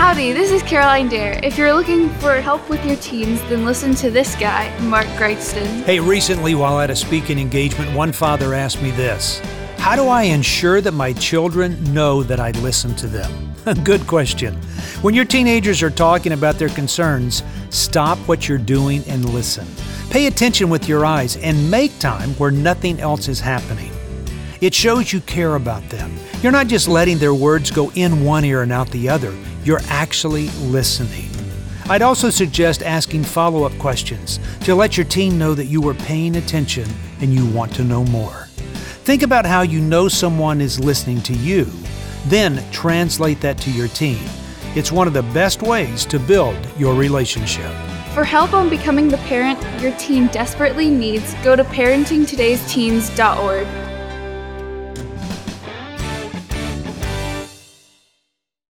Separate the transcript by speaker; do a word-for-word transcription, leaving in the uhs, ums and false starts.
Speaker 1: Howdy, this is Caroline Dare. If you're looking for help with your teens, then listen to this guy, Mark Gregston.
Speaker 2: Hey, recently while at a speaking engagement, one father asked me this: how do I ensure that my children know that I listen to them? Good question. When your teenagers are talking about their concerns, stop what you're doing and listen. Pay attention with your eyes and make time where nothing else is happening. It shows you care about them. You're not just letting their words go in one ear and out the other. You're actually listening. I'd also suggest asking follow-up questions to let your teen know that you are paying attention and you want to know more. Think about how you know someone is listening to you. Then translate that to your teen. It's one of the best ways to build your relationship.
Speaker 1: For help on becoming the parent your teen desperately needs, go to parenting todays teens dot org.